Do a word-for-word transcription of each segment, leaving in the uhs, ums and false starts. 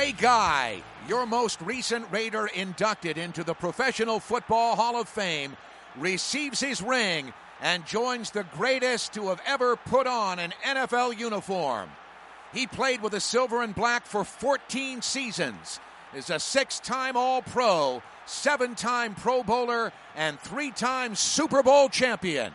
Ray Guy, your most recent Raider inducted into the Professional Football Hall of Fame, receives his ring and joins the greatest to have ever put on an N F L uniform. He played with the silver and black for fourteen seasons, is a six-time All-Pro, seven-time Pro Bowler, and three-time Super Bowl champion.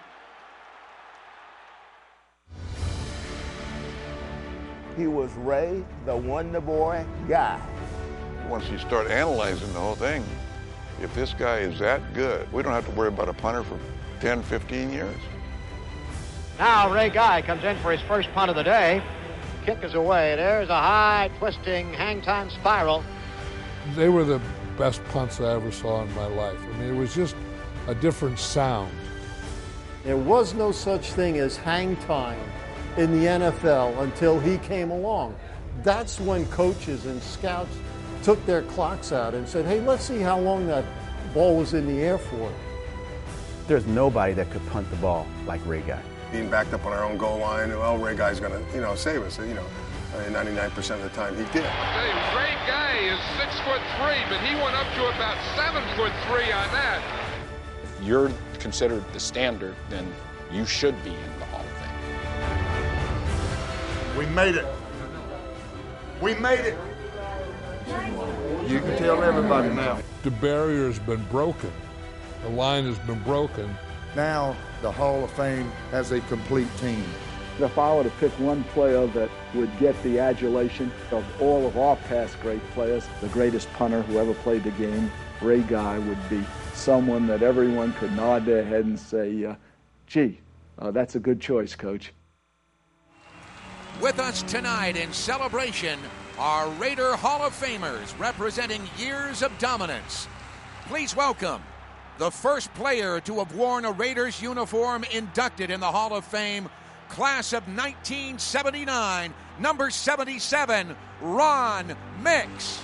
He was Ray, the Wonder Boy Guy. Once you start analyzing the whole thing, if this guy is that good, we don't have to worry about a punter for ten, fifteen years. Now Ray Guy comes in for his first punt of the day. Kick is away. There's a high, twisting, hang-time spiral. They were the best punts I ever saw in my life. I mean, it was just a different sound. There was no such thing as hang time in the N F L until he came along. That's when coaches and scouts took their clocks out and said, hey, let's see how long that ball was in the air for. There's nobody that could punt the ball like Ray Guy. Being backed up on our own goal line, well, Ray Guy's going to, you know, save us. You know, ninety-nine percent of the time he did. I'll tell you, Ray Guy is six foot three, but he went up to about seven foot three on that. If you're considered the standard, then you should be in the Hall of Fame. We made it. We made it. You can tell everybody now. The barrier's been broken. The line has been broken. Now the Hall of Fame has a complete team. If I were to pick one player that would get the adulation of all of our past great players, the greatest punter who ever played the game, Ray Guy would be someone that everyone could nod their head and say, uh, gee, uh, that's a good choice, Coach. With us tonight in celebration are Raider Hall of Famers representing years of dominance. Please welcome the first player to have worn a Raiders uniform inducted in the Hall of Fame, class of nineteen seventy-nine, number seventy-seven, Ron Mix.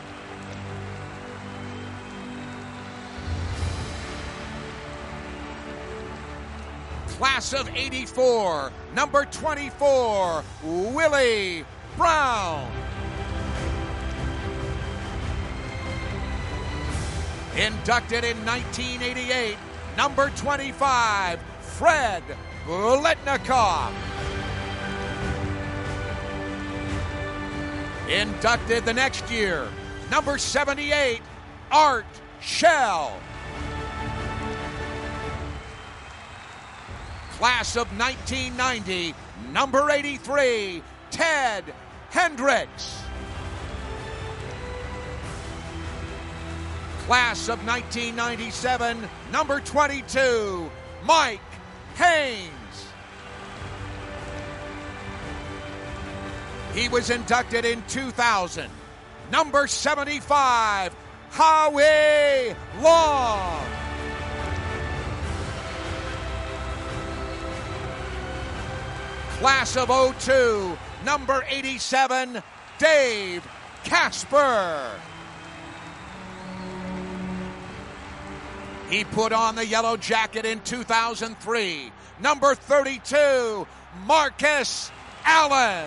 Class of eighty-four, number twenty-four, Willie Brown. Inducted in nineteen eighty-eight, number twenty-five, Fred Biletnikoff. Inducted the next year, number seventy-eight, Art Shell. Class of nineteen ninety, number eighty-three, Ted Hendricks. Class of nineteen ninety-seven, number twenty-two, Mike Haynes. He was inducted in two thousand, number seventy-five, Howie Long. Class of oh two, number eighty-seven, Dave Casper. He put on the yellow jacket in two thousand three. Number thirty-two, Marcus Allen.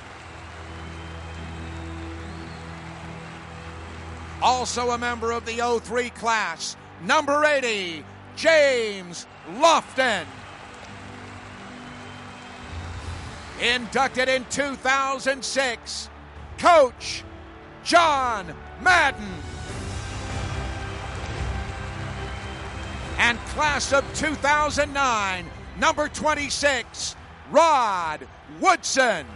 Also a member of the oh three class, number eighty, James Lofton. Inducted in two thousand six, Coach John Madden. And class of two thousand nine, number twenty-six, Rod Woodson.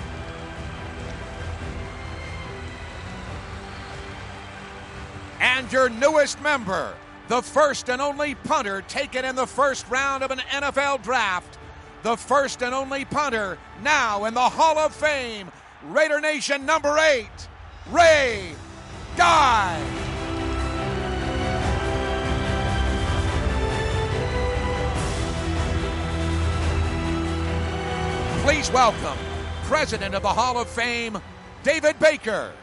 And your newest member, the first and only punter taken in the first round of an N F L draft, the first and only punter now in the Hall of Fame, Raider Nation number eight, Ray Guy. Please welcome President of the Hall of Fame, David Baker.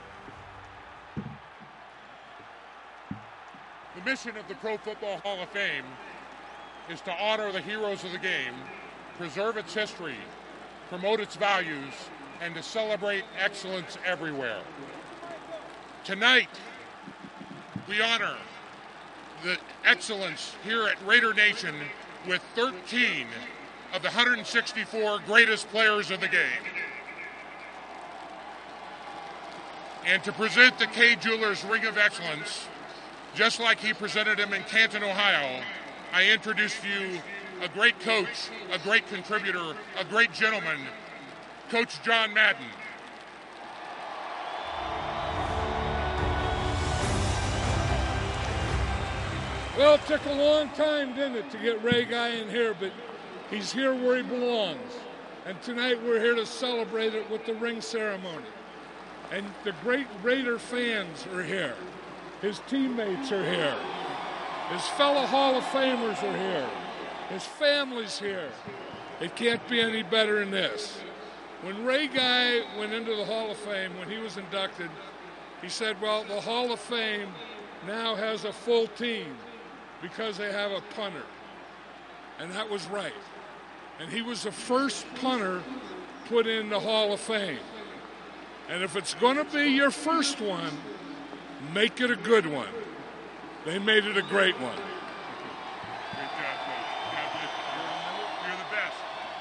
The mission of the Pro Football Hall of Fame is to honor the heroes of the game, preserve its history, promote its values, and to celebrate excellence everywhere. Tonight, we honor the excellence here at Raider Nation with thirteen of the one hundred sixty-four greatest players of the game. And to present the Kay Jewelers Ring of Excellence, just like he presented him in Canton, Ohio, I introduce to you a great coach, a great contributor, a great gentleman, Coach John Madden. Well, it took a long time, didn't it, to get Ray Guy in here, but he's here where he belongs. And tonight we're here to celebrate it with the ring ceremony. And the great Raider fans are here. His teammates are here. His fellow Hall of Famers are here. His family's here. It can't be any better than this. When Ray Guy went into the Hall of Fame, when he was inducted, he said, well, the Hall of Fame now has a full team because they have a punter. And that was right. And he was the first punter put in the Hall of Fame. And if it's going to be your first one, make it a good one. They made it a great one. Great job, Coach. God bless you. You're the best.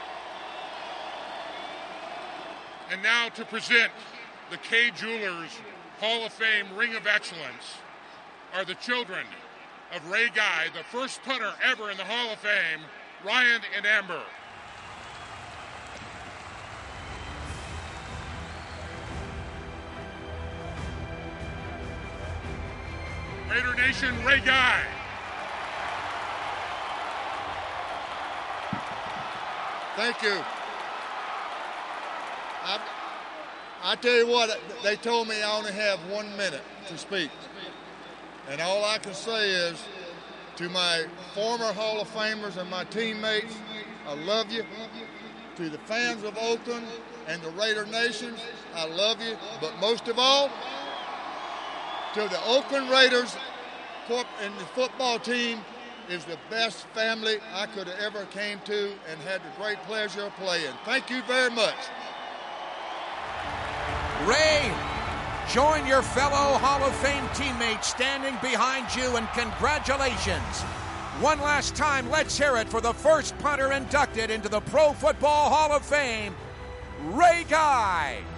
And now to present the Kay Jewelers Hall of Fame Ring of Excellence are the children of Ray Guy, the first punter ever in the Hall of Fame, Ryan and Amber. Raider Nation, Ray Guy. Thank you. I, I tell you what, they told me I only have one minute to speak. And all I can say is, to my former Hall of Famers and my teammates, I love you. To the fans of Oakland and the Raider Nation, I love you. But most of all, to the Oakland Raiders and the football team is the best family I could have ever came to and had the great pleasure of playing. Thank you very much. Ray, join your fellow Hall of Fame teammates standing behind you, and congratulations. One last time, let's hear it for the first punter inducted into the Pro Football Hall of Fame, Ray Guy.